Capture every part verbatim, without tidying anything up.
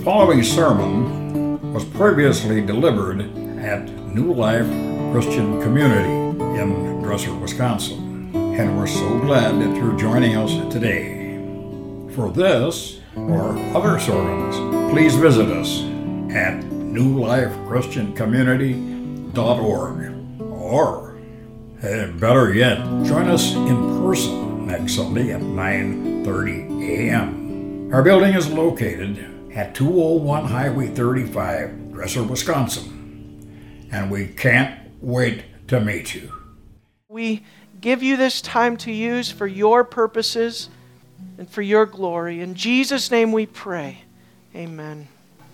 following sermon was previously delivered at New Life Christian Community in Dresser, Wisconsin, and we're so glad that you're joining us today. For this or other sermons, please visit us at new life christian community dot org, or eh, better yet, join us in person next Sunday at nine thirty a.m. Our building is located at two oh one Highway thirty-five, Dresser, Wisconsin, and we can't wait to meet you. We give you this time to use for your purposes and for your glory. In Jesus' name we pray. Amen.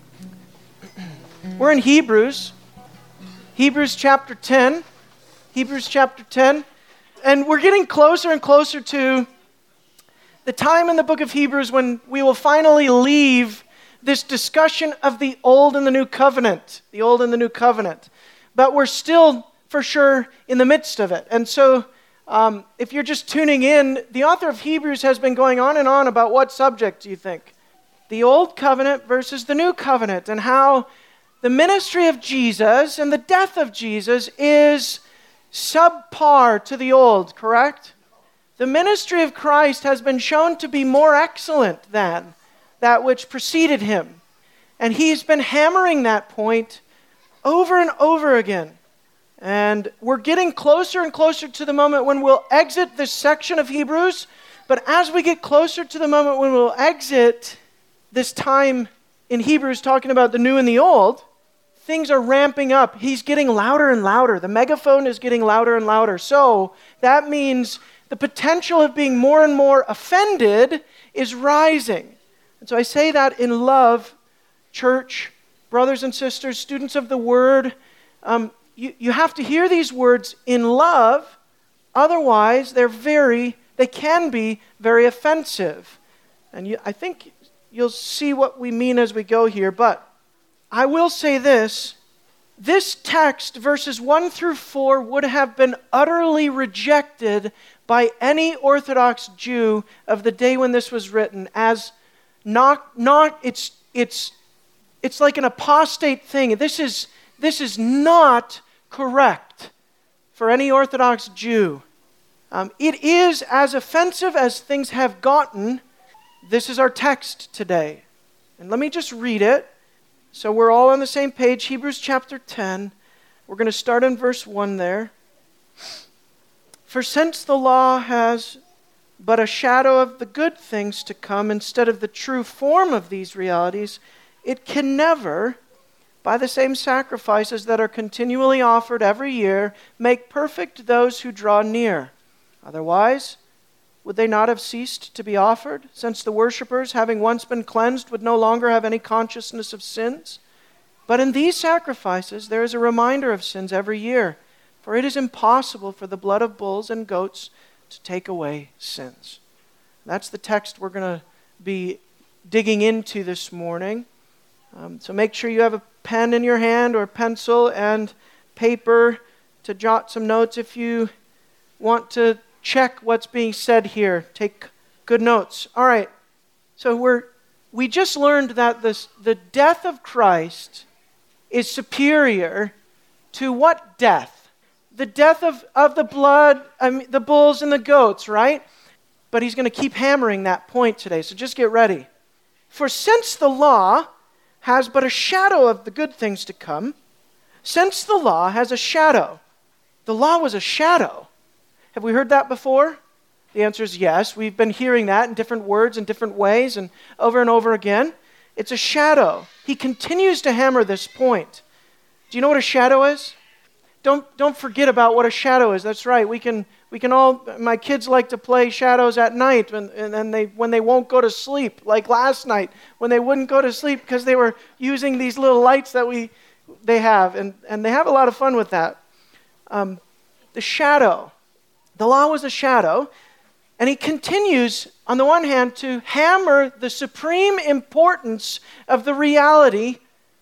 We're in Hebrews. Hebrews chapter ten. Hebrews chapter ten. And we're getting closer and closer to the time in the book of Hebrews when we will finally leave this discussion of the Old and the New Covenant. The Old and the New Covenant. But we're still, for sure, in the midst of it. And so, um, if you're just tuning in, the author of Hebrews has been going on and on about what subject, do you think? The Old Covenant versus the New Covenant, and how the ministry of Jesus and the death of Jesus is subpar to the Old, correct? The ministry of Christ has been shown to be more excellent than that which preceded him. And he's been hammering that point over and over again. And we're getting closer and closer to the moment when we'll exit this section of Hebrews. But as we get closer to the moment when we'll exit this time in Hebrews talking about the new and the old, things are ramping up. He's getting louder and louder. The megaphone is getting louder and louder. So that means the potential of being more and more offended is rising. And so I say that in love, church, brothers and sisters, students of the Word. Um, you, you have to hear these words in love. Otherwise, they're very, they can be very offensive. And you, I think you'll see what we mean as we go here. But I will say this. This text, verses one through four, would have been utterly rejected by any Orthodox Jew of the day when this was written as not, not it's, it's, it's like an apostate thing. This is, this is not correct for any Orthodox Jew. Um, it is as offensive as things have gotten. This is our text today. And let me just read it so we're all on the same page. Hebrews chapter ten. We're going to start in verse one there. For since the law has but a shadow of the good things to come instead of the true form of these realities, it can never, by the same sacrifices that are continually offered every year, make perfect those who draw near. Otherwise, would they not have ceased to be offered, since the worshippers, having once been cleansed, would no longer have any consciousness of sins? But in these sacrifices there is a reminder of sins every year, for it is impossible for the blood of bulls and goats to take away sins. That's the text we're going to be digging into this morning. Um, so make sure you have a pen in your hand or pencil and paper to jot some notes. If you want to check what's being said here, take good notes. All right. So we're we just learned that this, the death of Christ is superior to what death? The death of, of the blood, I mean, the bulls and the goats, right? But he's going to keep hammering that point today, so just get ready. For since the law has but a shadow of the good things to come, since the law has a shadow, the law was a shadow. Have we heard that before? The answer is yes. We've been hearing that in different words in different ways and over and over again. It's a shadow. He continues to hammer this point. Do you know what a shadow is? Don't don't forget about what a shadow is. That's right. We can we can all. My kids like to play shadows at night, and and then they when they won't go to sleep. Like last night when they wouldn't go to sleep because they were using these little lights that we they have, and and they have a lot of fun with that. Um, the shadow, the law was a shadow, and he continues on the one hand to hammer the supreme importance of the reality,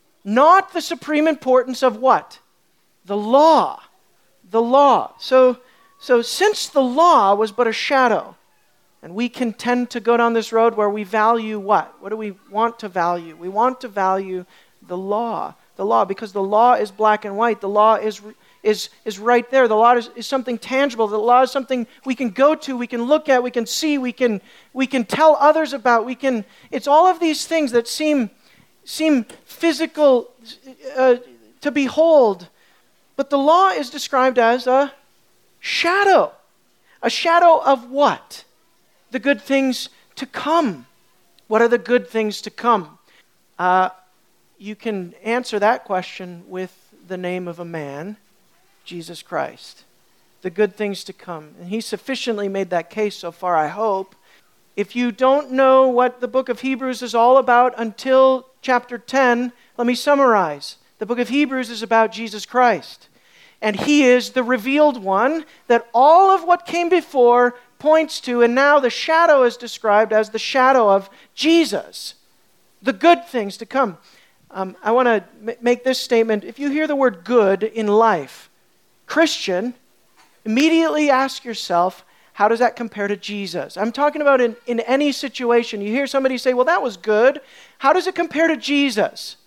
not the supreme importance of what? The law. The law. So, so since the law was but a shadow, And we can tend to go down this road where we value what? What do we want to value? We want to value the law. The law, because the law is black and white. The law is is is right there. The law is, is something tangible. The law is something we can go to, we can look at, we can see, we can we can tell others about. We can. It's all of these things that seem seem physical uh, to behold. But the law is described as a shadow. A shadow of what? The good things to come. What are the good things to come? Uh, you can answer that question with the name of a man, Jesus Christ. The good things to come. And he sufficiently made that case so far, I hope. If you don't know what the book of Hebrews is all about until chapter ten, let me summarize. The book of Hebrews is about Jesus Christ. And he is the revealed one that all of what came before points to, and now the shadow is described as the shadow of Jesus. The good things to come. Um, I want to m- make this statement. If you hear the word good in life, Christian, immediately ask yourself, how does that compare to Jesus? I'm talking about in, in any situation. You hear somebody say, well, that was good. How does it compare to Jesus?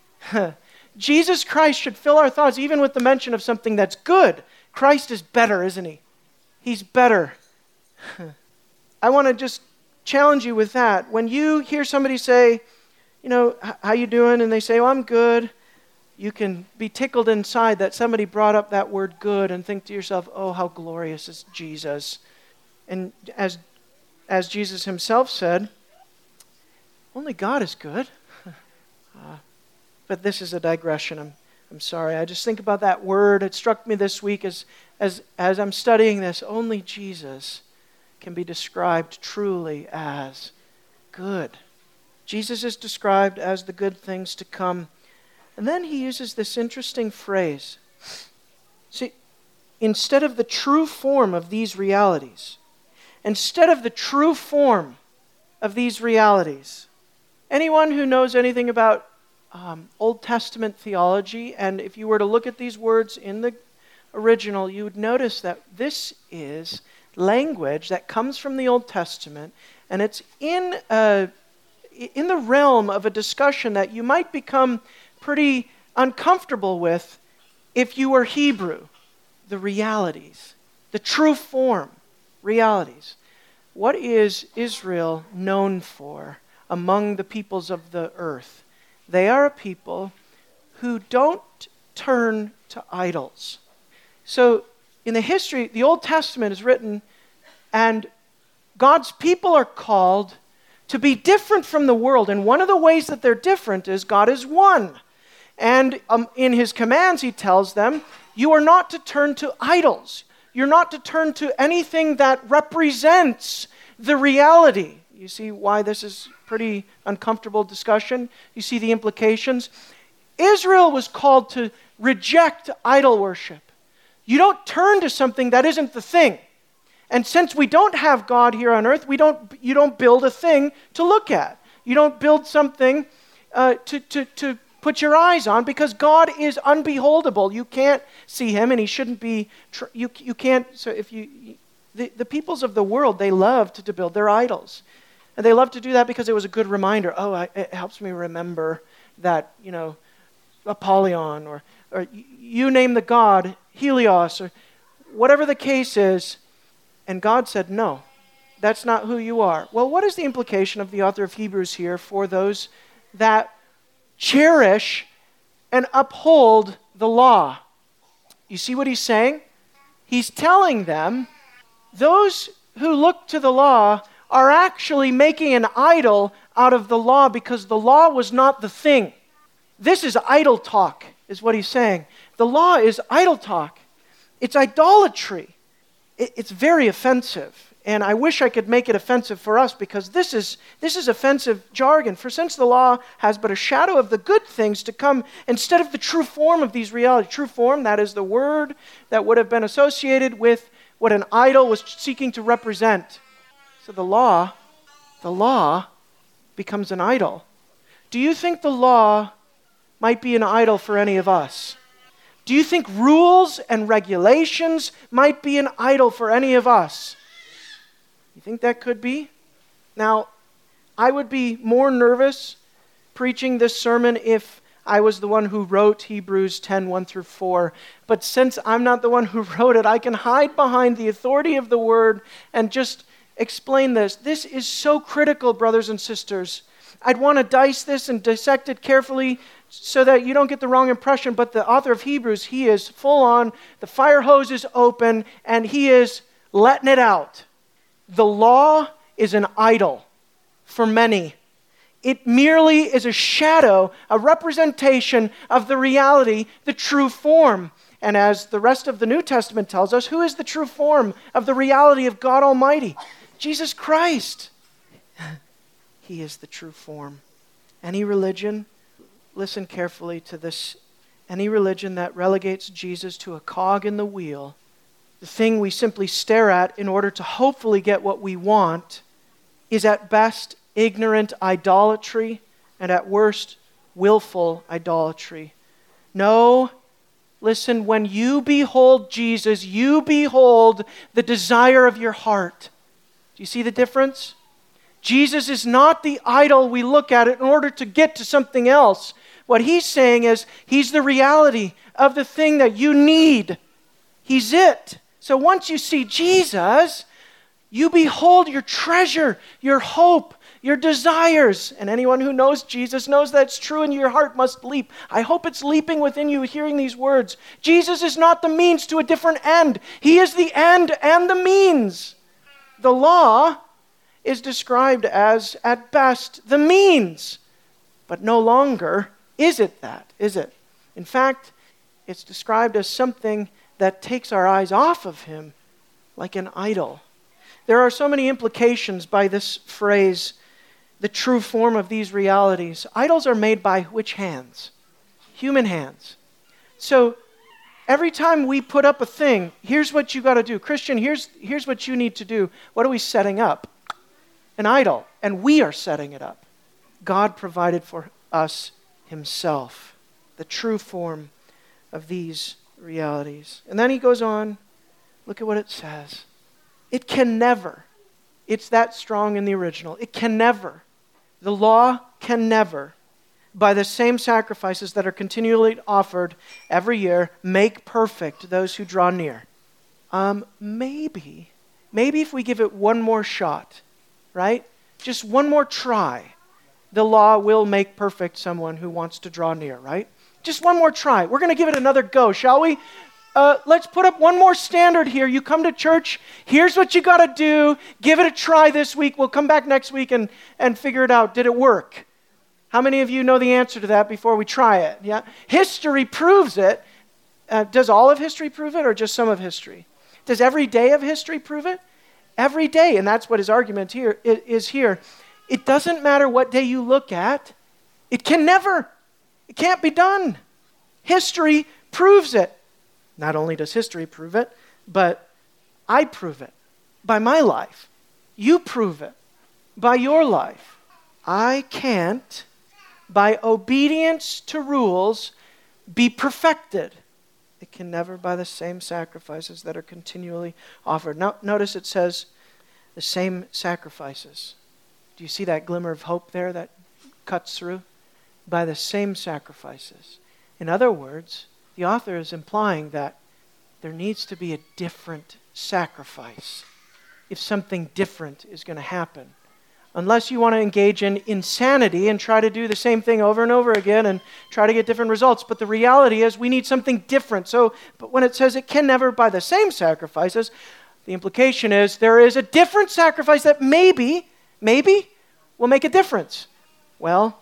Jesus Christ should fill our thoughts even with the mention of something that's good. Christ is better, isn't he? He's better. I want to just challenge you with that. When you hear somebody say, you know, how you doing? And they say, oh, I'm good. You can be tickled inside that somebody brought up that word good and think to yourself, oh, how glorious is Jesus. And as, as Jesus himself said, only God is good. uh, but this is a digression. I'm, I'm sorry. I just think about that word. It struck me this week as, as, as I'm studying this. Only Jesus can be described truly as good. Jesus is described as the good things to come. And then he uses this interesting phrase. See, instead of the true form of these realities, instead of the true form of these realities, anyone who knows anything about um, Old Testament theology, and if you were to look at these words in the original, you would notice that this is language that comes from the Old Testament, and it's in a in the realm of a discussion that you might become pretty uncomfortable with if you were Hebrew. The realities, the true form, realities. What is Israel known for among the peoples of the earth? They are a people who don't turn to idols. So in the history, the Old Testament is written, and God's people are called to be different from the world. And one of the ways that they're different is God is one. And um, in his commands, he tells them, you are not to turn to idols. You're not to turn to anything that represents the reality. You see why this is pretty uncomfortable discussion? You see the implications? Israel was called to reject idol worship. You don't turn to something that isn't the thing. And since we don't have God here on earth, we don't. You don't build a thing to look at. You don't build something uh, to, to, to put your eyes on, because God is unbeholdable. You can't see him, and he shouldn't be. Tr- you you can't. So if you, the, the peoples of the world, they love to, to build their idols, and they love to do that because it was a good reminder. Oh, I, it helps me remember that, you know, Apollyon, or or you name the god, Helios, or whatever the case is. And God said, no, that's not who you are. Well, what is the implication of the author of Hebrews here for those that cherish and uphold the law? You see what he's saying? He's telling them, those who look to the law are actually making an idol out of the law because the law was not the thing. This is idol talk, is what he's saying. The law is idol talk. It's idolatry. It's very offensive, and I wish I could make it offensive for us, because this is this is offensive jargon. For since the law has but a shadow of the good things to come instead of the true form of these realities. True form, that is the word that would have been associated with what an idol was seeking to represent. So the law, the law becomes an idol. Do you think the law might be an idol for any of us? Do you think rules and regulations might be an idol for any of us? think that could be? Now, I would be more nervous preaching this sermon if I was the one who wrote Hebrews ten, one through four. But since I'm not the one who wrote it, I can hide behind the authority of the Word and just explain this. This is so critical, brothers and sisters. I'd want to dice this and dissect it carefully so that you don't get the wrong impression. But the author of Hebrews, he is full on, the fire hose is open, and he is letting it out. The law is an idol for many. It merely is a shadow, a representation of the reality, the true form. And as the rest of the New Testament tells us, who is the true form of the reality of God Almighty? Jesus Christ. He is the true form. Any religion, listen carefully to this, any religion that relegates Jesus to a cog in the wheel, the thing we simply stare at in order to hopefully get what we want, is at best ignorant idolatry, and at worst, willful idolatry. No, listen, when you behold Jesus, you behold the desire of your heart. Do you see the difference? Jesus is not the idol we look at in order to get to something else. What he's saying is, he's the reality of the thing that you need. He's it. So once you see Jesus, you behold your treasure, your hope, your desires. And anyone who knows Jesus knows that's true, and your heart must leap. I hope it's leaping within you hearing these words. Jesus is not the means to a different end. He is the end and the means. The law is described as, at best, the means. But no longer is it that, is it? In fact, it's described as something that takes our eyes off of him, like an idol. There are so many implications by this phrase, the true form of these realities. Idols are made by which hands? Human hands. So every time we put up a thing, here's what you got to do. Christian, here's, here's what you need to do. What are we setting up? An idol. And we are setting it up. God provided for us himself, the true form of these realities. And then he goes on. Look at what it says. It can never, it's that strong in the original, it can never, the law can never, by the same sacrifices that are continually offered every year, make perfect those who draw near. Um, maybe, maybe if we give it one more shot, right? Just one more try, the law will make perfect someone who wants to draw near, right? Just one more try. We're going to give it another go, shall we? Uh, let's put up one more standard here. You come to church, here's what you got to do. Give it a try this week. We'll come back next week and, and figure it out. Did it work? How many of you know the answer to that before we try it? Yeah, history proves it. Uh, does all of history prove it or just some of history? Does every day of history prove it? Every day, and that's what his argument here is here. It doesn't matter what day you look at. It can never, it can't be done. History proves it. Not only does history prove it, but I prove it by my life. You prove it by your life. I can't, by obedience to rules, be perfected. It can never by the same sacrifices that are continually offered. Now, notice it says the same sacrifices. Do you see that glimmer of hope there that cuts through? By the same sacrifices. In other words, the author is implying that there needs to be a different sacrifice if something different is going to happen. Unless you want to engage in insanity and try to do the same thing over and over again and try to get different results. But the reality is we need something different. So, but when it says it can never by the same sacrifices, the implication is there is a different sacrifice that maybe, maybe will make a difference. Well,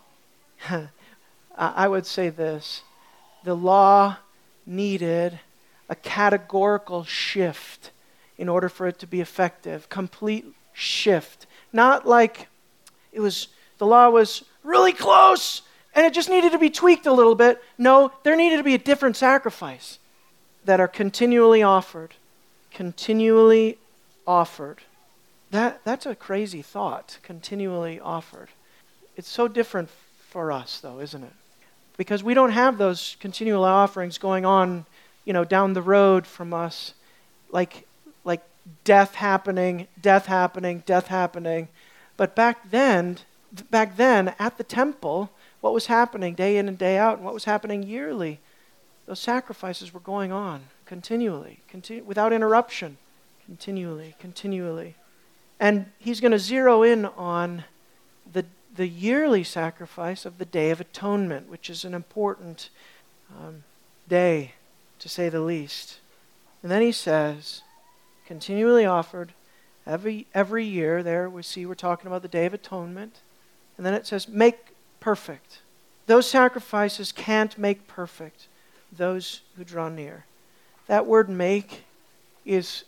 I would say this. The law needed a categorical shift in order for it to be effective. Complete shift. Not like it was, the law was really close and it just needed to be tweaked a little bit. No, there needed to be a different sacrifice that are continually offered. Continually offered. That, that's a crazy thought, continually offered. It's so different for us though, isn't it? Because we don't have those continual offerings going on, you know, down the road from us like, like death happening, death happening, death happening. But back then, back then at the temple, what was happening day in and day out, and what was happening yearly, those sacrifices were going on continually, continu- without interruption, continually, continually. And he's going to zero in on the the yearly sacrifice of the Day of Atonement, which is an important um, day, to say the least. And then he says, continually offered every every year. There we see we're talking about the Day of Atonement. And then it says, make perfect. Those sacrifices can't make perfect those who draw near. That word make is,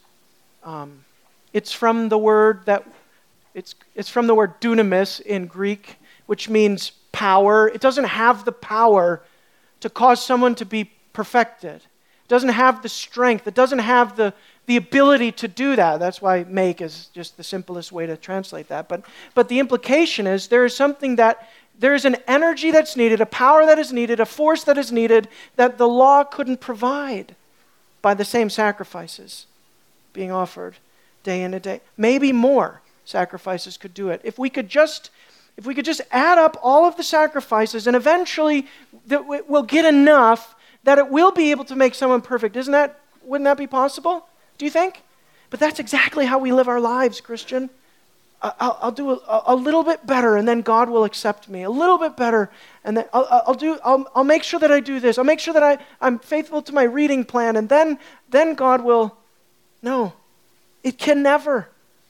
um, it's from the word that, it's it's from the word dunamis in Greek, which means power. It doesn't have the power to cause someone to be perfected. It doesn't have the strength. It doesn't have the, the ability to do that. That's why make is just the simplest way to translate that. But, but the implication is there is something that, there is an energy that's needed, a power that is needed, a force that is needed that the law couldn't provide by the same sacrifices being offered day in and day. Maybe more sacrifices could do it. If we could just If we could just add up all of the sacrifices, and eventually that we'll get enough that it will be able to make someone perfect. Isn't that, wouldn't that be possible? Do you think? But that's exactly how we live our lives, Christian. I'll, I'll do a, a little bit better, and then God will accept me. A little bit better, and then I'll, I'll do. I'll, I'll make sure that I do this. I'll make sure that I, I'm faithful to my reading plan, and then, then God will. No, it can never.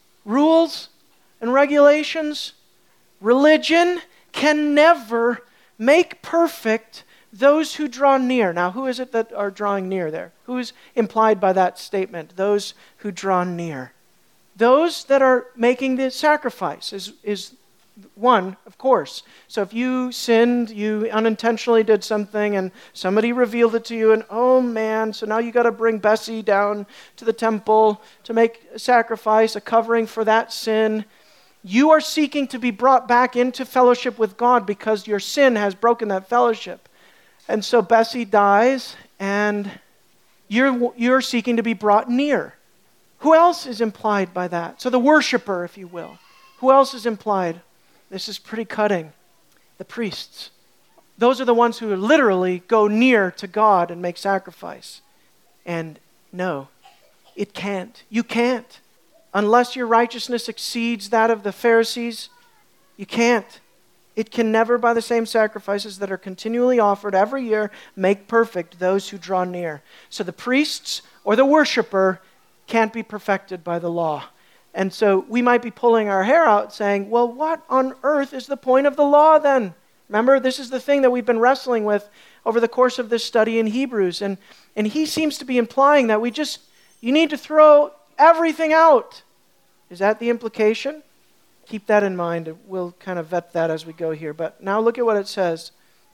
Rules and regulations, religion can never make perfect those who draw near. Now, who is it that are drawing near there? Who is implied by that statement? Those who draw near. Those that are making the sacrifice is, is one, of course. So if you sinned, you unintentionally did something, and somebody revealed it to you, and oh man, so now you got to bring Bessie down to the temple to make a sacrifice, a covering for that sin. You are seeking to be brought back into fellowship with God because your sin has broken that fellowship. And so Bessie dies, and you're, you're seeking to be brought near. Who else is implied by that? So the worshiper, if you will. Who else is implied? This is pretty cutting. The priests. Those are the ones who literally go near to God and make sacrifice. And no, it can't. You can't. Unless your righteousness exceeds that of the Pharisees, you can't. It can never, by the same sacrifices that are continually offered every year, make perfect those who draw near. So the priests or the worshiper can't be perfected by the law. And so we might be pulling our hair out saying, well, what on earth is the point of the law then? Remember, this is the thing that we've been wrestling with over the course of this study in Hebrews. And, and he seems to be implying that we just, you need to throw everything out. Is that the implication? Keep that in mind. We'll kind of vet that as we go here. But now look at what it says.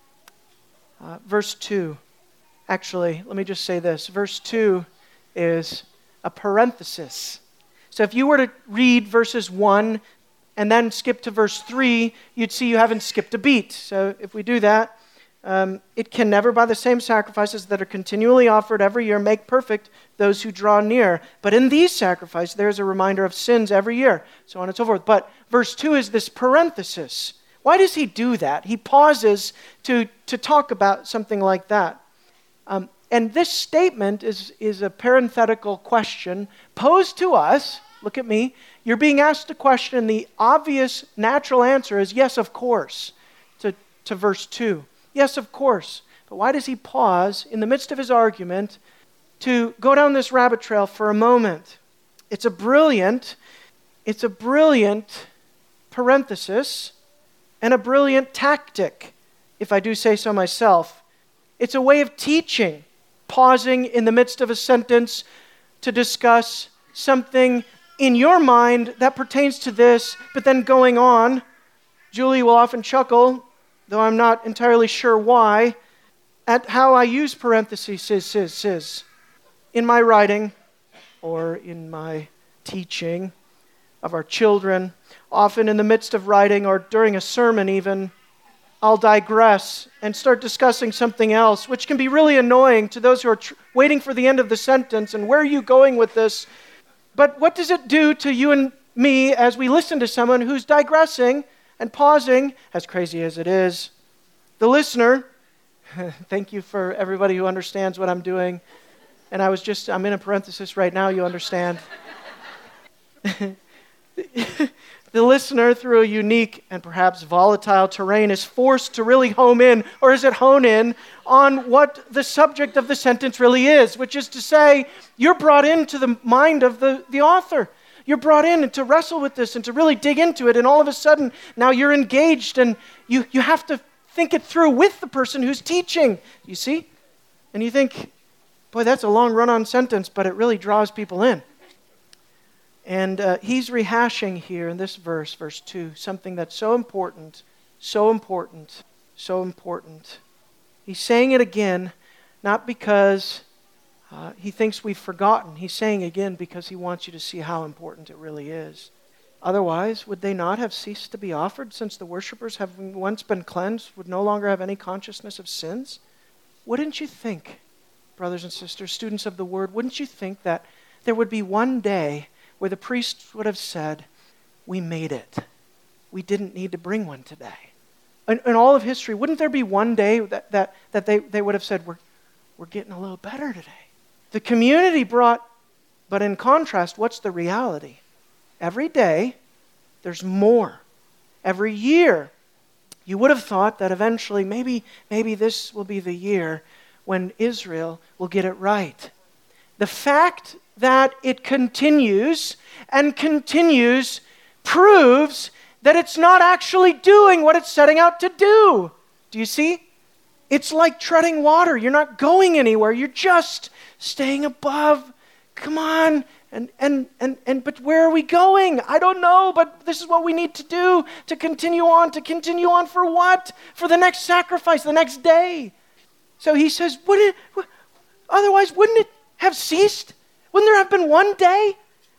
Uh, verse two. Actually, let me just say this. Verse two is a parenthesis. So if you were to read verses one and then skip to verse three, you'd see you haven't skipped a beat. So if we do that, um, it can never, by the same sacrifices that are continually offered every year, make perfect those who draw near. But in these sacrifices, there's a reminder of sins every year, so on and so forth. But verse two is this parenthesis. Why does he do that? He pauses to, to talk about something like that. Um, and this statement is, is a parenthetical question posed to us. Look at me. You're being asked a question. The obvious, natural answer is yes, of course, to, to verse two. Yes, of course. But why does he pause in the midst of his argument to go down this rabbit trail for a moment? It's a brilliant, it's a brilliant parenthesis and a brilliant tactic, if I do say so myself. It's a way of teaching, pausing in the midst of a sentence to discuss something in your mind that pertains to this, but then going on. Julie will often chuckle, though I'm not entirely sure why, at how I use parentheses in my writing or in my teaching of our children. Often in the midst of writing or during a sermon even, I'll digress and start discussing something else, which can be really annoying to those who are tr- waiting for the end of the sentence and where are you going with this? But what does it do to you and me as we listen to someone who's digressing and pausing, as crazy as it is? The listener, thank you for everybody who understands what I'm doing. And I was just, I'm in a parenthesis right now, you understand. The listener, through a unique and perhaps volatile terrain, is forced to really home in, or is it hone in, on what the subject of the sentence really is, which is to say, you're brought into the mind of the, the author. You're brought in to wrestle with this and to really dig into it, and all of a sudden, now you're engaged, and you, you have to think it through with the person who's teaching, you see? And you think, boy, that's a long run-on sentence, but it really draws people in. And uh, he's rehashing here in this verse, verse two, something that's so important, so important, so important. He's saying it again, not because uh, he thinks we've forgotten. He's saying again because he wants you to see how important it really is. Otherwise, would they not have ceased to be offered, since the worshipers, having once been cleansed, would no longer have any consciousness of sins? Wouldn't you think, brothers and sisters, students of the Word, wouldn't you think that there would be one day where the priests would have said, we made it. We didn't need to bring one today. In, in all of history, wouldn't there be one day that, that, that they, they would have said, we're, we're getting a little better today? The community brought, but in contrast, what's the reality? Every day, there's more. Every year, you would have thought that eventually, maybe, maybe this will be the year when Israel will get it right. The fact that it continues and continues proves that it's not actually doing what it's setting out to do. Do you see? It's like treading water. You're not going anywhere. You're just staying above. Come on. And and and and but where are we going? I don't know, but this is what we need to do to continue on. To continue on for what? For the next sacrifice, the next day. So he says, wouldn't it, otherwise, wouldn't it have ceased? Wouldn't there have been one day?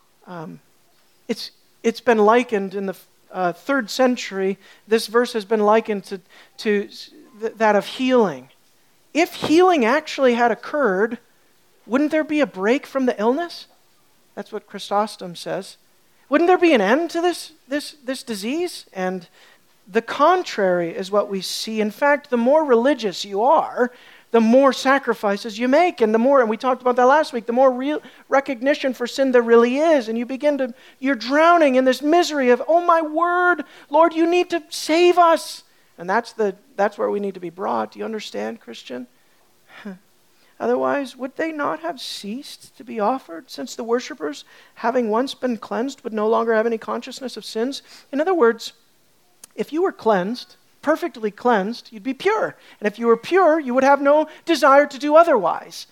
Um, it's it's been likened in the uh, third century. This verse has been likened to to th- that of healing. If healing actually had occurred, wouldn't there be a break from the illness? That's what Chrysostom says. Wouldn't there be an end to this this this disease? And the contrary is what we see. In fact, the more religious you are, the more sacrifices you make, and the more, and we talked about that last week, the more real recognition for sin there really is, and you begin to, you're drowning in this misery of, oh my word, Lord, you need to save us. And that's the that's where we need to be brought. Do you understand, Christian? Otherwise, would they not have ceased to be offered, since the worshipers, having once been cleansed, would no longer have any consciousness of sins? In other words, if you were cleansed, perfectly cleansed, you'd be pure. And if you were pure, you would have no desire to do otherwise.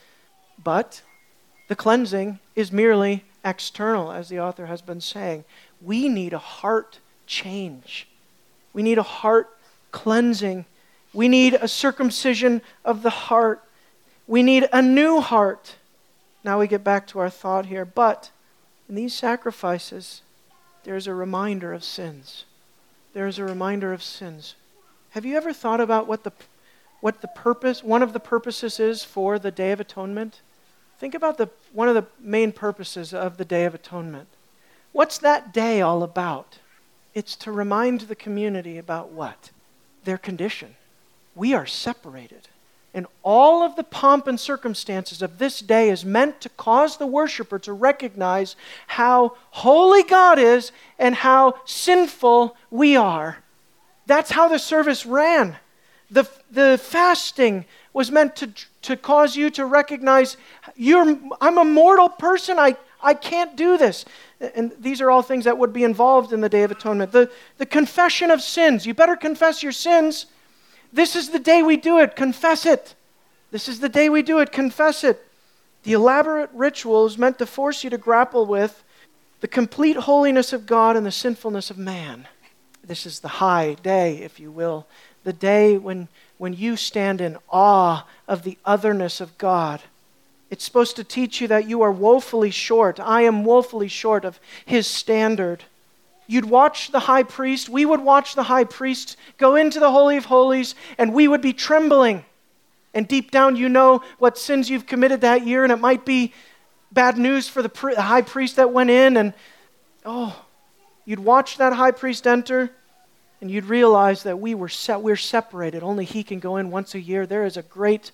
But the cleansing is merely external, as the author has been saying. We need a heart change. We need a heart cleansing. We need a circumcision of the heart. We need a new heart. Now we get back to our thought here. But in these sacrifices, there's a reminder of sins. There's a reminder of sins. Have you ever thought about what the what the purpose, one of the purposes is for the Day of Atonement? Think about the one of the main purposes of the Day of Atonement. What's that day all about? It's to remind the community about what? Their condition. We are separated. And all of the pomp and circumstances of this day is meant to cause the worshiper to recognize how holy God is and how sinful we are. That's how the service ran. The, the fasting was meant to, to cause you to recognize, you're, I'm a mortal person, I, I can't do this. And these are all things that would be involved in the Day of Atonement. The, the confession of sins, you better confess your sins. This is the day we do it, confess it. This is the day we do it, confess it. The elaborate ritual is meant to force you to grapple with the complete holiness of God and the sinfulness of man. This is the high day, if you will, the day when, when you stand in awe of the otherness of God. It's supposed to teach you that you are woefully short. I am woefully short of His standard. You'd watch the high priest, we would watch the high priest go into the Holy of Holies, and we would be trembling. And deep down you know what sins you've committed that year, and it might be bad news for the, pri- the high priest that went in, and oh, you'd watch that high priest enter, and you'd realize that we were se- we're separated. Only he can go in once a year. There is a great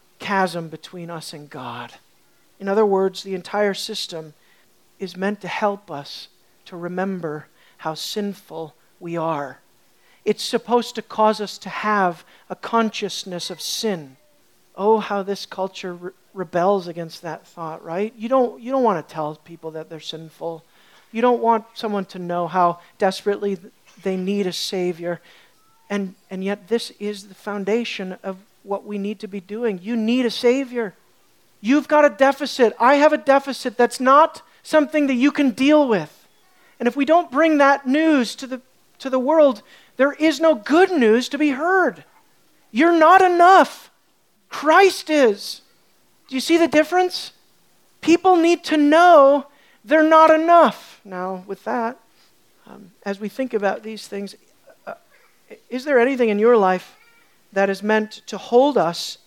chasm between us and God. In other words, the entire system is meant to help us to remember how sinful we are. It's supposed to cause us to have a consciousness of sin. Oh, how this culture re- rebels against that thought, right? You don't, you don't want to tell people that they're sinful. You don't want someone to know how desperately they need a Savior. And, and yet this is the foundation of what we need to be doing. You need a Savior. You've got a deficit. I have a deficit that's not something that you can deal with. And if we don't bring that news to the, to the world, there is no good news to be heard. You're not enough. Christ is. Do you see the difference? People need to know they're not enough. Now, with that, um, as we think about these things, uh, is there anything in your life that is meant to hold us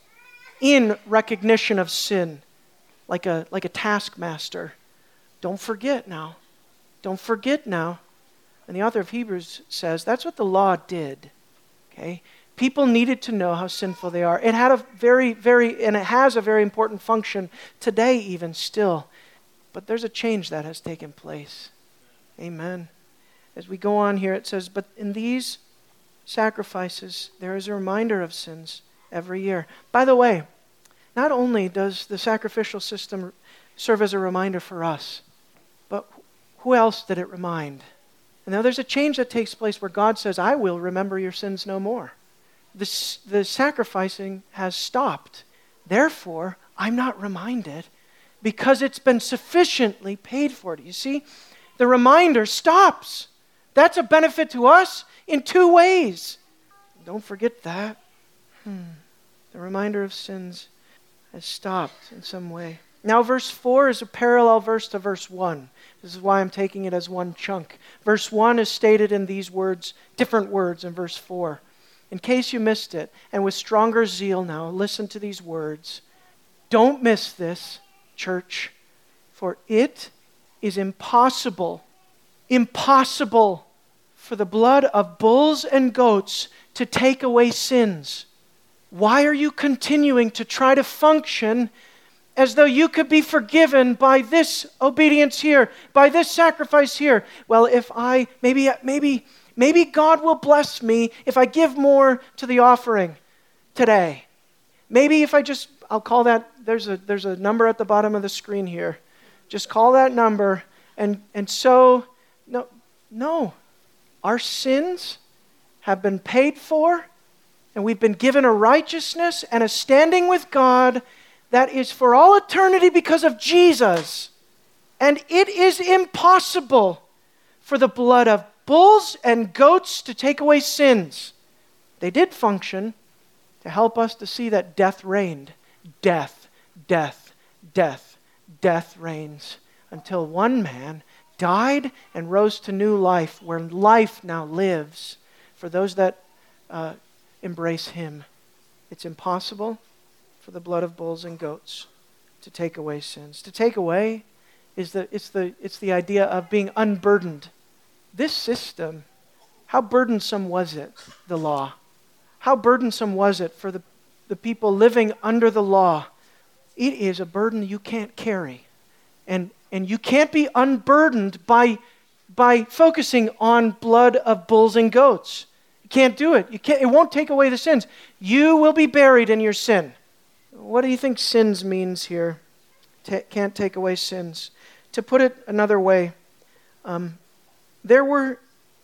in recognition of sin, like a, like a taskmaster? Don't forget now. Don't forget now. And the author of Hebrews says that's what the law did. Okay? People needed to know how sinful they are. It had a very, very, and it has a very important function today even still. But there's a change that has taken place. Amen. As we go on here, it says, but in these sacrifices, there is a reminder of sins every year. By the way, not only does the sacrificial system serve as a reminder for us, but who else did it remind? And now there's a change that takes place where God says, I will remember your sins no more. The, the sacrificing has stopped. Therefore, I'm not reminded because it's been sufficiently paid for. Do you see? The reminder stops. That's a benefit to us in two ways. Don't forget that. Hmm. The reminder of sins has stopped in some way. Now verse four is a parallel verse to verse one. This is why I'm taking it as one chunk. Verse one is stated in these words, different words in verse four. In case you missed it, and with stronger zeal now, listen to these words. Don't miss this, church, for it is impossible, impossible for the blood of bulls and goats to take away sins. Why are you continuing to try to function as though you could be forgiven by this obedience here, by this sacrifice here? Well, if I, maybe, maybe, maybe God will bless me if I give more to the offering today. Maybe if I just, I'll call that, there's a there's a number at the bottom of the screen here. Just call that number. And, and so, no, no. Our sins have been paid for, and we've been given a righteousness and a standing with God that is for all eternity because of Jesus. And it is impossible for the blood of bulls and goats to take away sins. They did function to help us to see that death reigned. Death, death, death, death reigns until one man died and rose to new life, where life now lives for those that uh, embrace him. It's impossible for the blood of bulls and goats to take away sins. To take away is the it's the it's the idea of being unburdened. This system, how burdensome was it, the law? How burdensome was it for the, the people living under the law? It is a burden you can't carry. And and you can't be unburdened by by focusing on blood of bulls and goats. You can't do it. You can't, it won't take away the sins. You will be buried in your sin. What do you think sins means here? T- can't take away sins. To put it another way, um, there were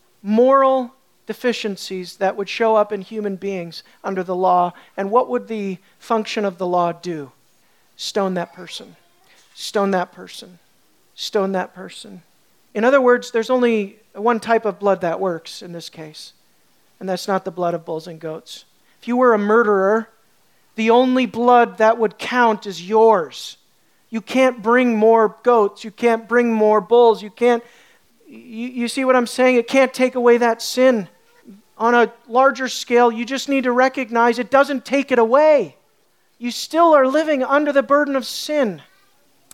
moral deficiencies that would show up in human beings under the law. And what would the function of the law do? Stone that person. Stone that person. Stone that person. In other words, there's only one type of blood that works in this case. And that's not the blood of bulls and goats. If you were a murderer, the only blood that would count is yours. You can't bring more goats. You can't bring more bulls. You can't, you, you see what I'm saying? It can't take away that sin. On a larger scale, you just need to recognize it doesn't take it away. You still are living under the burden of sin.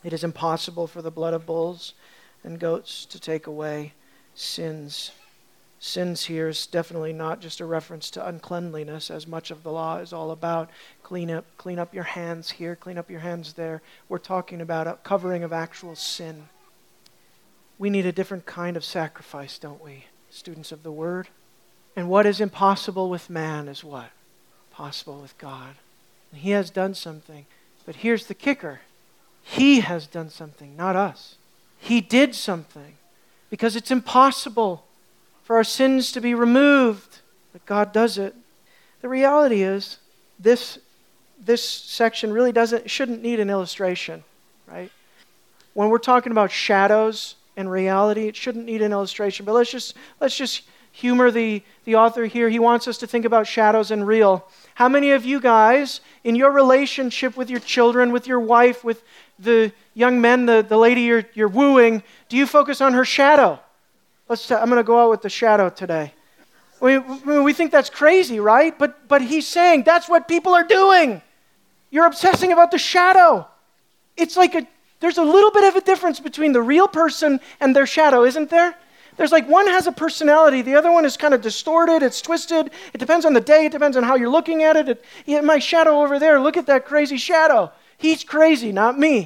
It is impossible for the blood of bulls and goats to take away sins. Sins here is definitely not just a reference to uncleanliness, as much of the law is all about. Clean up, clean up your hands here, clean up your hands there. We're talking about a covering of actual sin. We need a different kind of sacrifice, don't we, students of the Word? And what is impossible with man is what? Possible with God. And He has done something. But here's the kicker. He has done something, not us. He did something. Because it's impossible for our sins to be removed. But God does it. The reality is, this, this section really doesn't, shouldn't need an illustration, right? When we're talking about shadows and reality, it shouldn't need an illustration. But let's just let's just humor the, the author here. He wants us to think about shadows and real. How many of you guys, in your relationship with your children, with your wife, with the young men, the, the lady you're, you're wooing, do you focus on her shadow? Let's. T- I'm going to go out with the shadow today. We, we think that's crazy, right? But, but he's saying that's what people are doing. You're obsessing about the shadow. It's like a, there's a little bit of a difference between the real person and their shadow, isn't there? There's like one has a personality, the other one is kind of distorted, it's twisted. It depends on the day, it depends on how you're looking at it. it yeah, my shadow over there, look at that crazy shadow. He's crazy, not me.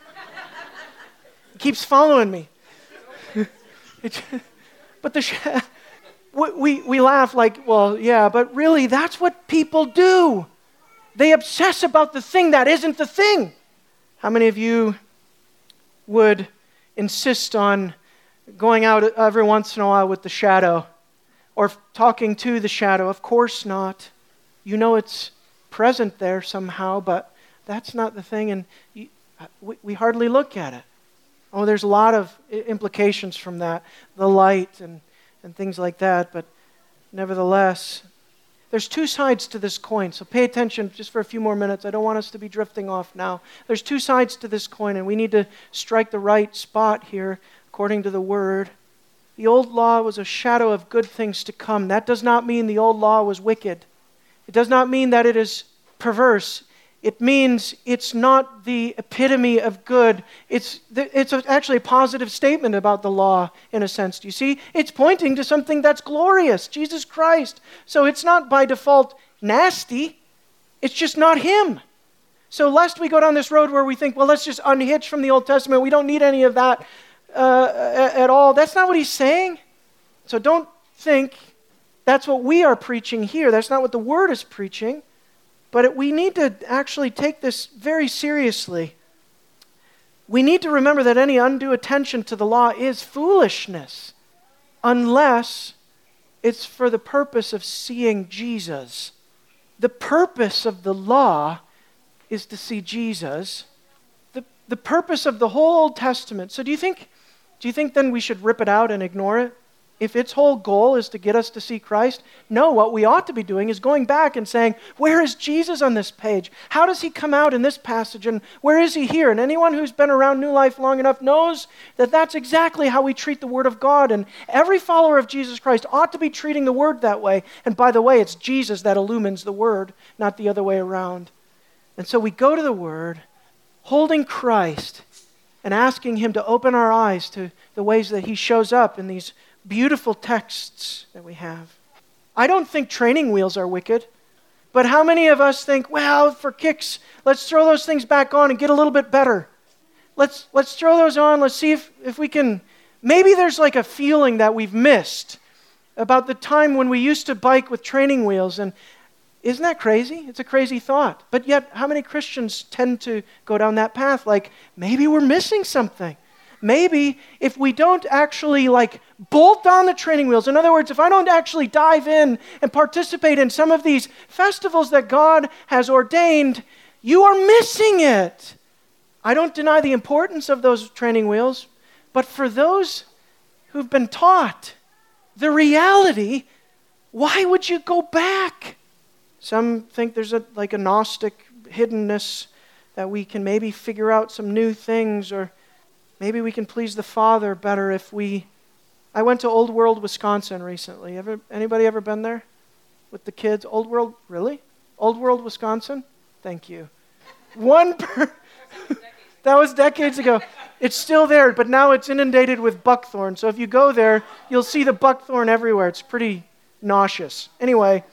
He keeps following me. It, but the sh- we, we laugh like, well, yeah, but really that's what people do. They obsess about the thing that isn't the thing. How many of you would insist on going out every once in a while with the shadow or talking to the shadow? Of course not. You know it's present there somehow, but that's not the thing, and you, we, we hardly look at it. Oh, there's a lot of implications from that, the light and, and things like that, but nevertheless, there's two sides to this coin, so pay attention just for a few more minutes. I don't want us to be drifting off now. There's two sides to this coin, and we need to strike the right spot here according to the Word. The old law was a shadow of good things to come. That does not mean the old law was wicked. It does not mean that it is perverse. It means it's not the epitome of good. It's, it's actually a positive statement about the law, in a sense. Do you see? It's pointing to something that's glorious, Jesus Christ. So it's not by default nasty. It's just not Him. So lest we go down this road where we think, well, let's just unhitch from the Old Testament. We don't need any of that uh, at all. That's not what he's saying. So don't think that's what we are preaching here. That's not what the Word is preaching. But it, we need to actually take this very seriously. We need to remember that any undue attention to the law is foolishness, unless it's for the purpose of seeing Jesus. The purpose of the law is to see Jesus. The, the purpose of the whole Old Testament. So do you think, do you think then we should rip it out and ignore it? If its whole goal is to get us to see Christ? No, what we ought to be doing is going back and saying, where is Jesus on this page? How does He come out in this passage? And where is He here? And anyone who's been around New Life long enough knows that that's exactly how we treat the Word of God. And every follower of Jesus Christ ought to be treating the Word that way. And by the way, it's Jesus that illumines the Word, not the other way around. And so we go to the Word, holding Christ and asking Him to open our eyes to the ways that He shows up in these beautiful texts that we have. I don't think training wheels are wicked, but how many of us think, well, for kicks, let's throw those things back on and get a little bit better. Let's let's throw those on. Let's see if, if we can, maybe there's like a feeling that we've missed about the time when we used to bike with training wheels. And isn't that crazy? It's a crazy thought. But yet, how many Christians tend to go down that path? Like, maybe we're missing something. Maybe if we don't actually like bolt on the training wheels, in other words, if I don't actually dive in and participate in some of these festivals that God has ordained, you are missing it. I don't deny the importance of those training wheels, but for those who've been taught the reality, why would you go back? Some think there's a like a Gnostic hiddenness that we can maybe figure out some new things, or maybe we can please the Father better if we... I went to Old World, Wisconsin recently. Ever, anybody ever been there with the kids? Old World, really? Old World, Wisconsin? Thank you. One per... That was decades ago. It's still there, but now it's inundated with buckthorn. So if you go there, you'll see the buckthorn everywhere. It's pretty nauseous. Anyway,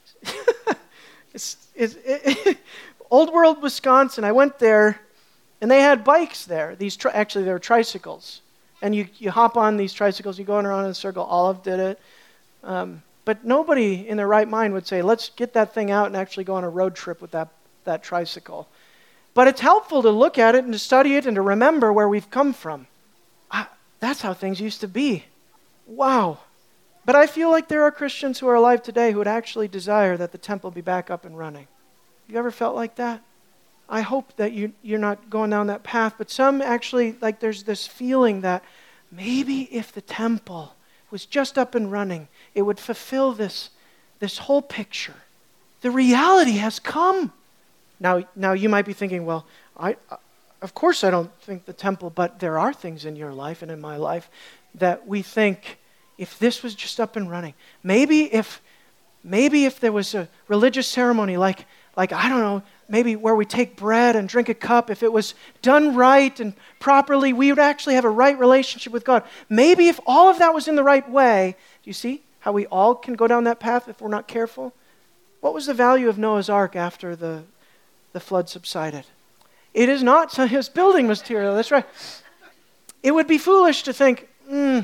it's, it's, it, Old World, Wisconsin, I went there, and they had bikes there. These tri- Actually, they were tricycles. And you, you hop on these tricycles, you go around in a circle. Olive did it. Um, but nobody in their right mind would say, let's get that thing out and actually go on a road trip with that, that tricycle. But it's helpful to look at it and to study it and to remember where we've come from. I, that's how things used to be. Wow. But I feel like there are Christians who are alive today who would actually desire that the temple be back up and running. You ever felt like that? I hope that you, you're not going down that path, but some actually, like there's this feeling that maybe if the temple was just up and running, it would fulfill this, this whole picture. The reality has come. Now, now you might be thinking, well, I, of course I don't think the temple, but there are things in your life and in my life that we think, if this was just up and running, maybe if, maybe if there was a religious ceremony like, like I don't know, maybe where we take bread and drink a cup, if it was done right and properly, we would actually have a right relationship with God. Maybe if all of that was in the right way, do you see how we all can go down that path if we're not careful? What was the value of Noah's Ark after the the flood subsided? It is not his building material, that's right. It would be foolish to think, hmm,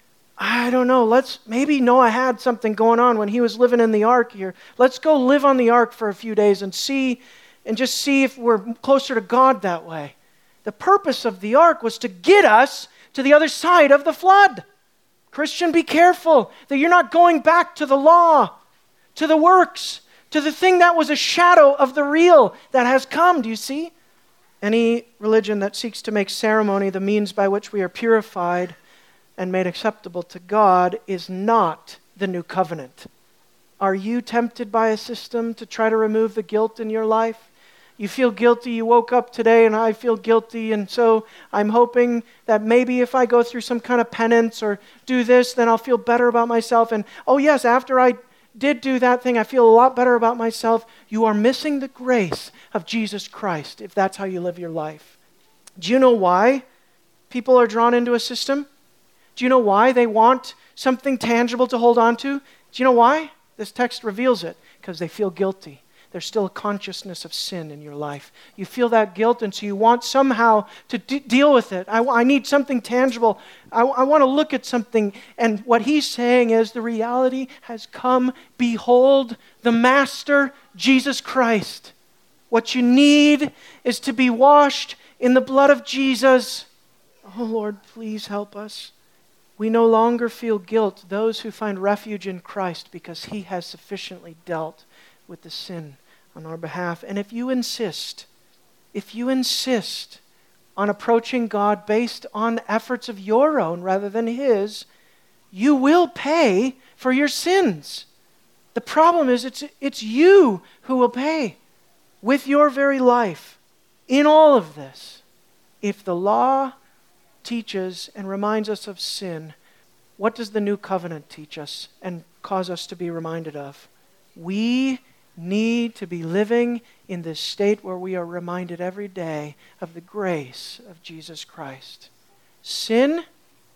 I don't know, let's, maybe Noah had something going on when he was living in the ark here. Let's go live on the ark for a few days and see, and just see if we're closer to God that way. The purpose of the ark was to get us to the other side of the flood. Christian, be careful that you're not going back to the law, to the works, to the thing that was a shadow of the real that has come. Do you see? Any religion that seeks to make ceremony the means by which we are purified and made acceptable to God is not the new covenant. Are you tempted by a system to try to remove the guilt in your life? You feel guilty, you woke up today and I feel guilty, and so I'm hoping that maybe if I go through some kind of penance or do this, then I'll feel better about myself. And oh yes, after I did do that thing, I feel a lot better about myself. You are missing the grace of Jesus Christ if that's how you live your life. Do you know why people are drawn into a system? Do you know why they want something tangible to hold on to? Do you know why? This text reveals it. Because they feel guilty. There's still a consciousness of sin in your life. You feel that guilt, and so you want somehow to d- deal with it. I, I need something tangible. I, I want to look at something. And what he's saying is the reality has come. Behold the Master, Jesus Christ. What you need is to be washed in the blood of Jesus. Oh Lord, please help us. We no longer feel guilt, those who find refuge in Christ, because he has sufficiently dealt with the sin on our behalf. And if you insist, if you insist on approaching God based on efforts of your own rather than his, you will pay for your sins. The problem is it's, it's you who will pay with your very life in all of this. If the law teaches and reminds us of sin, what does the new covenant teach us and cause us to be reminded of? We need to be living in this state where we are reminded every day of the grace of Jesus Christ. Sin,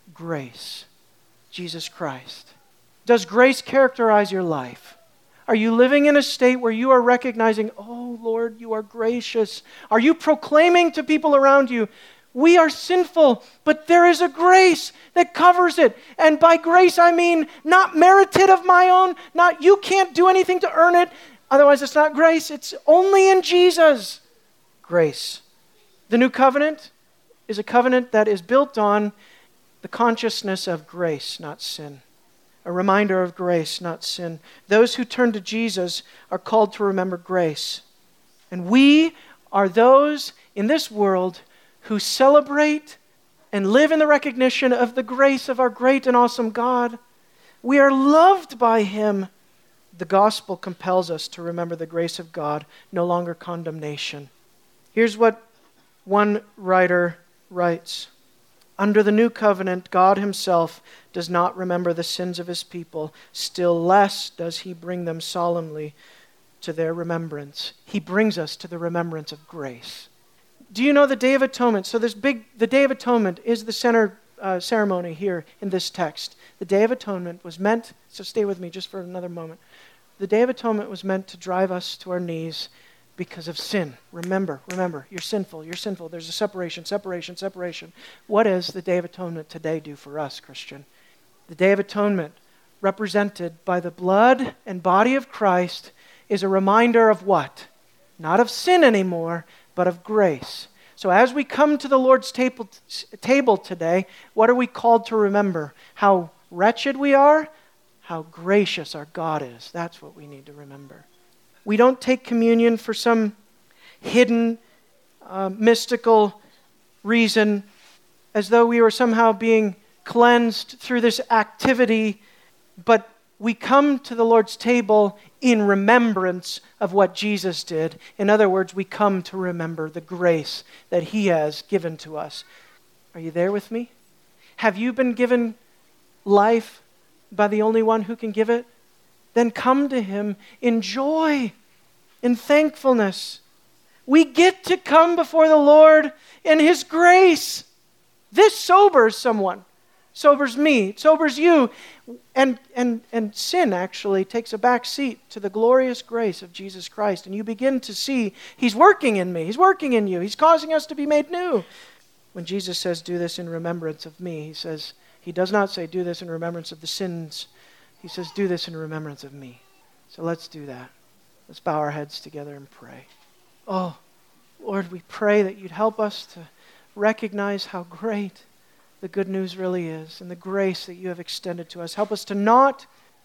grace, Jesus Christ. Does grace characterize your life? Are you living in a state where you are recognizing, oh Lord, you are gracious? Are you proclaiming to people around you, we are sinful, but there is a grace that covers it. And by grace, I mean not merited of my own, not you can't do anything to earn it. Otherwise, it's not grace. It's only in Jesus. Grace. The new covenant is a covenant that is built on the consciousness of grace, not sin. A reminder of grace, not sin. Those who turn to Jesus are called to remember grace. And we are those in this world who celebrate and live in the recognition of the grace of our great and awesome God. We are loved by him. The gospel compels us to remember the grace of God, no longer condemnation. Here's what one writer writes. Under the new covenant, God himself does not remember the sins of his people. Still less does he bring them solemnly to their remembrance. He brings us to the remembrance of grace. Do you know the Day of Atonement? So this big, the Day of Atonement is the center uh, ceremony here in this text. The Day of Atonement was meant, so stay with me just for another moment. The Day of Atonement was meant to drive us to our knees because of sin. Remember, remember, you're sinful, you're sinful. There's a separation, separation, separation. What does the Day of Atonement today do for us, Christian? The Day of Atonement, represented by the blood and body of Christ, is a reminder of what? Not of sin anymore, but of grace. So as we come to the Lord's table, table today, what are we called to remember? How wretched we are, how gracious our God is. That's what we need to remember. We don't take communion for some hidden, uh, mystical reason, as though we were somehow being cleansed through this activity, but we come to the Lord's table in remembrance of what Jesus did. In other words, we come to remember the grace that He has given to us. Are you there with me? Have you been given life by the only one who can give it? Then come to Him in joy, in thankfulness. We get to come before the Lord in His grace. This sobers someone. Sobers me, it sobers you, and, and, and sin actually takes a back seat to the glorious grace of Jesus Christ, and you begin to see He's working in me, He's working in you, He's causing us to be made new. When Jesus says, do this in remembrance of me, He says, He does not say, do this in remembrance of the sins, He says, do this in remembrance of me. So let's do that. Let's bow our heads together and pray. Oh, Lord, we pray that You'd help us to recognize how great the good news really is, and the grace that You have extended to us. Help us to not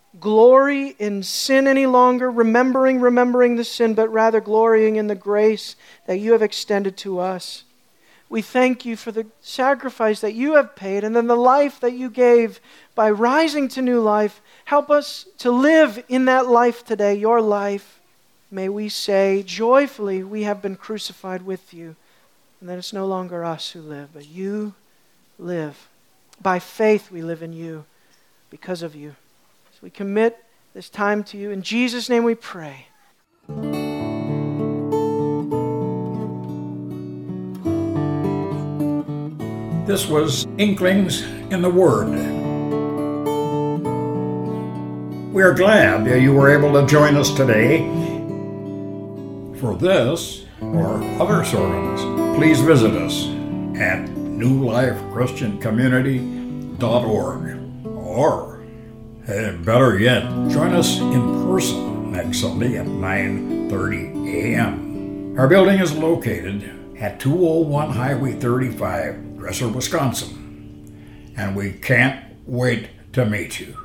glory in sin any longer, remembering, remembering the sin, but rather glorying in the grace that You have extended to us. We thank You for the sacrifice that You have paid, and then the life that You gave by rising to new life. Help us to live in that life today, Your life. May we say joyfully, we have been crucified with You, and that it's no longer us who live, but You live. By faith we live in You because of You. So we commit this time to You. In Jesus' name we pray. This was Inklings in the Word. We are glad that you were able to join us today. For this or other sermons, please visit us at new life christian community dot org. Or, hey, better yet, join us in person next Sunday at nine thirty a.m. Our building is located at two oh one Highway thirty-five, Dresser, Wisconsin. And we can't wait to meet you.